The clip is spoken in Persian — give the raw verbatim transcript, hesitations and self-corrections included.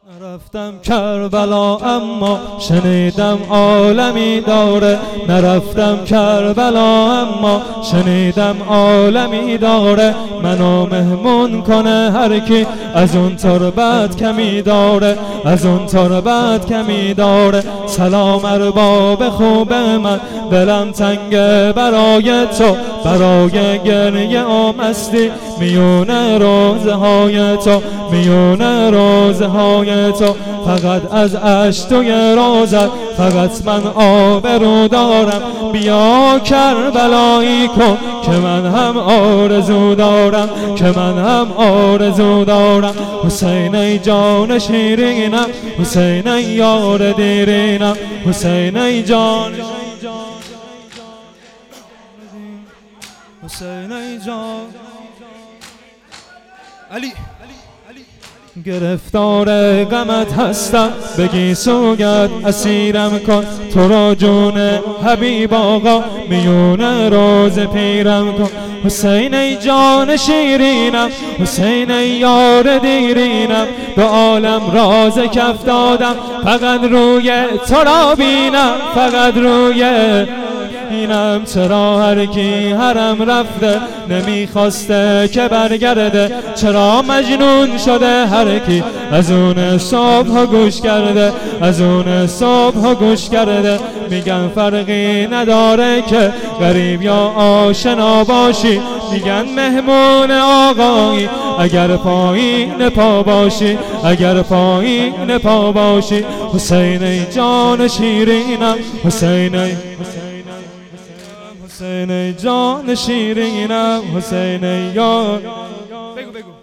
نرفتم کربلا اما شنیدم عالمی داره، نرفتم کربلا اما شنیدم عالمی داره. منو مهمون کنه هر کی از اون تربت کمی داره، از اون تربت کمی داره. سلام ارباب خوب من، دلم تنگه برای تو، برای گریه و مستی میونه روزه های تو، میونه روزه های تو. فقط از اشک توی روزت فقط من آبرو دارم. بیا کربلایی کن که من هم آرزو دارم، که من هم آرزو دارم. حسین ای جان شیرینم، حسین ای یار دیرینم، حسین ای جان، حسین ای جان. علی گرفتار غمت هستم، بگی سوگت اسیرم کن. تو را جون حبیب آقا میونه روز پیرم کن. حسین ای جان شیرینم، حسین ای یار دیرینم. به عالم راز کف دادم فقط روی تو را بینم، فقط روی اینم. چرا هر کی حرم رفته نمیخواسته که برگرده؟ چرا مجنون شده هر کی از اون صبح گوش کرده، از اون صبح گوش کرده؟ میگن فرقی نداره که غریب یا آشنا باشی، میگن مهمون آقایی اگر پایین پا باشی، اگر پایین پا باشی. حسین ای جان شیرینم، حسین ای حسین ای جان شیرینم، حسین ای یار. بگو بگو